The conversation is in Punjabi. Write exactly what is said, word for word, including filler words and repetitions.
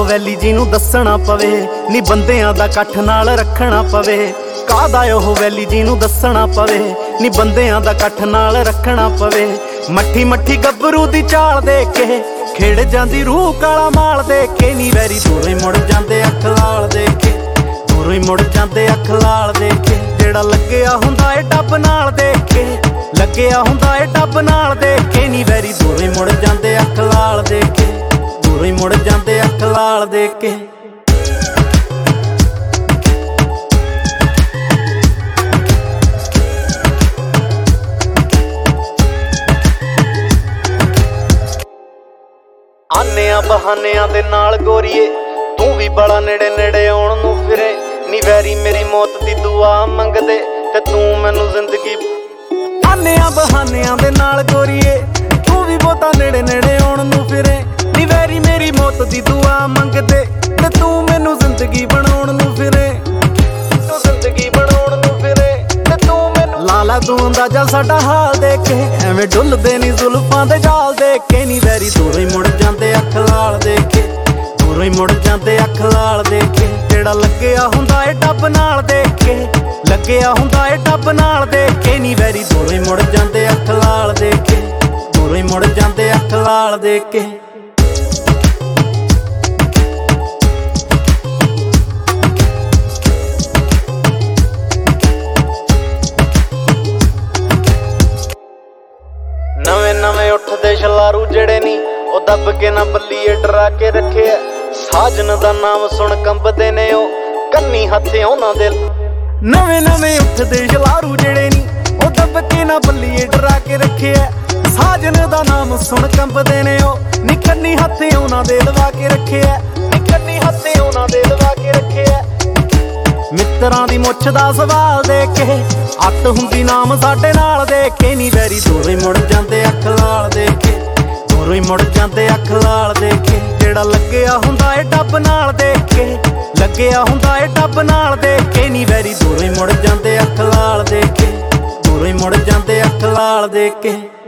ਉਹ ਵੈਲੀ ਜਿਹਨੂੰ ਦੱਸਣਾ ਪਵੇ ਨੀ ਬੰਦਿਆਂ ਦਾ ਇਕੱਠ ਨਾਲ ਰੱਖਣਾ ਪਵੇ। ਕਾਹਦਾ ਉਹ ਵੈਲੀ ਜਿਹਨੂੰ ਦੱਸਣਾ ਪਵੇ ਨੀ ਬੰਦਿਆਂ ਦਾ ਇਕੱਠ ਨਾਲ ਰੱਖਣਾ ਪਵੇ। ਮੱਠੀ ਮੱਠੀ ਗੱਭਰੂ ਦੀ ਚਾਲ ਦੇ ਕੇ ਖੇਡ ਜਾਂਦੀ ਰੂਹ ਕਾਲਾ ਮਾਲ ਦੇ ਕੇ ਨੀ ਵੈਰੀ ਦੂਰੋਂ ਹੀ ਮੁੜ ਜਾਂਦੇ ਅੱਖ ਲਾਲ ਦੇ ਕੇ, ਦੂਰੋਂ ਹੀ ਮੁੜ ਜਾਂਦੇ ਅੱਖ ਲਾਲ ਦੇ ਕੇ। ਜਿਹੜਾ ਲੱਗਿਆ ਹੁੰਦਾ ਏ ਡੱਬ ਨਾਲ ਦੇ ਕੇ, ਲੱਗਿਆ ਹੁੰਦਾ ਏ ਡੱਬ ਨਾਲ ਦੇ ਕੇ ਨੀ ਵੈਰੀ ਦੂਰੋਂ ਹੀ ਮੁੜ ਜਾਂਦੇ ਅੱਖ ਲਾਲ ਦੇ ਕੇ, ਦੂਰੋਂ ਹੀ ਮੁੜ ਜਾਂਦੇ ਅੱਖ ਲਾਲ ਦੇ ਕੇ। ਆਨਿਆਂ ਬਹਾਨਿਆਂ ਦੇ ਨਾਲ ਗੋਰੀਏ ਤੂੰ ਵੀ ਬੜਾ ਨੇੜੇ ਨੇੜੇ ਆਉਣ ਨੂੰ ਫਿਰੇ ਨੀ ਵੈਰੀ ਮੇਰੀ ਮੌਤ ਦੀ ਦੁਆ ਮੰਗਦੇ ਤੇ ਤੂੰ ਮੈਨੂੰ ਜ਼ਿੰਦਗੀ। ਆਨਿਆਂ ਬਹਾਨਿਆਂ ਦੇ ਨਾਲ ਗੋਰੀਏ ਤੂੰ ਵੀ ਬਹੁਤਾ ਨੇੜੇ ਨੇੜੇ ਆਉਣ ਨੂੰ ਫਿਰੇ ਨੀ ਵੈਰੀ ਮੇਰੀ ਮੌਤ ਦੀ ਦੁਆ ਮੰਗਦੇ ਤੇ ਤੂੰ ਮੈਨੂੰ ਜ਼ਿੰਦਗੀ ਬਣਾਉਣ ਨੂੰ ਫਿਰੇ, ਤੂੰ ਜ਼ਿੰਦਗੀ ਬਣਾਉਣ ਨੂੰ ਫਿਰੇ ਤੇ ਤੂੰ ਮੈਨੂੰ ਲਾ ਲਾ ਤੂੰ ਅੰਦਾਜ਼ਾ ਸਾਡਾ ਹਾਲ ਦੇਖ ਕੇ। ਐਵੇਂ ਡੁੱਲਦੇ ਨੀ ਜ਼ੁਲਫਾਂ ਦੇ ਜਾਲ ਦੇਖ ਕੇ ਨੀ ਵੈਰੀ ਦੂਰੋਂ ਹੀ ਮੁੜ ਜਾਂਦੇ ਅੱਖ ਲਾਲ ਦੇਖ ਕੇ, ਦੂਰੋਂ ਹੀ ਮੁੜ ਜਾਂਦੇ ਅੱਖ ਲਾਲ ਦੇਖ ਕੇ। ਜਿਹੜਾ ਲੱਗਿਆ ਹੁੰਦਾ ਏ ਡੱਬ ਨਾਲ ਦੇਖ ਕੇ, ਲੱਗਿਆ ਹੁੰਦਾ ਏ ਡੱਬ ਨਾਲ ਦੇਖ ਕੇ ਨੀ ਵੈਰੀ ਦੂਰੋਂ ਹੀ ਮੁੜ ਜਾਂਦੇ ਅੱਖ ਲਾਲ ਦੇਖ ਕੇ, ਦੂਰੋਂ ਹੀ ਮੁੜ ਜਾਂਦੇ ਅੱਖ ਲਾਲ ਦੇਖ ਕੇ। ਨਵੇਂ ਨਵੇਂ ਉੱਠਦੇ ਛਲਾਰੂ ਜਿਹੜੇ ਨੀ ਉਹ ਦੱਬ ਕੇ ਨਾ ਬੱਲੀਏ ਡਰਾ ਕੇ ਰੱਖਿਆ। ਸਾਜਨ ਦਾ ਨਾਮ ਸੁਣ ਕੰਬਦੇ ਨੇ ਉਹ ਕੰਨੀ ਹੱਥ ਉਹਨਾਂ ਦੇ। ਨਵੇਂ ਨਵੇਂ ਉੱਠਦੇ ਛਲਾਰੂ ਜਿਹੜੇ ਨੀ ਉਹ ਦੱਬ ਕੇ ਨਾ ਬੱਲੀਏ ਡਰਾ ਕੇ ਰੱਖਿਆ। ਸਾਜਨ ਦਾ ਨਾਮ ਸੁਣ ਕੰਬਦੇ ਨੇ ਉਹ ਨੀ ਕੰਨੀ ਹੱਥ ਉਹਨਾਂ ਦੇ ਲਵਾ ਕੇ ਰੱਖਿਆ, ਨੀ ਕੰਨੀ ਹੱਥ ਉਹਨਾਂ ਦੇ ਲਵਾ ਕੇ ਰੱਖਿਆ। ਮਿੱਤਰਾਂ ਦੀ ਮੁੱਛ ਦਾ ਸਵਾਲ ਦੇ ਕੇ ਅੱਤ ਹੁੰਦੀ ਨਾਮ ਸਾਡੇ ਨਾਲ ਦੇ ਕੇ ਨੀ ਵੈਰੀ ਦੂਰੋਂ ਹੀ ਮੁੜ ਜਾਂਦੇ ਅੱਖ ਲਾਲ ਦੇ ਕੇ, ਦੂਰੋਂ ਹੀ ਮੁੜ ਜਾਂਦੇ ਅੱਖ ਲਾਲ ਦੇ ਕੇ। ਜਿਹੜਾ ਲੱਗਿਆ ਹੁੰਦਾ ਏ ਡੱਬ ਨਾਲ ਦੇ ਕੇ, ਲੱਗਿਆ ਹੁੰਦਾ ਏ ਡੱਬ ਨਾਲ ਦੇ ਕੇ ਨੀ ਵੈਰੀ ਦੂਰੋਂ ਹੀ ਮੁੜ ਜਾਂਦੇ ਅੱਖ ਲਾਲ ਦੇ ਕੇ, ਦੂਰੋਂ ਹੀ ਮੁੜ ਜਾਂਦੇ ਅੱਖ ਲਾਲ ਦੇ ਕੇ।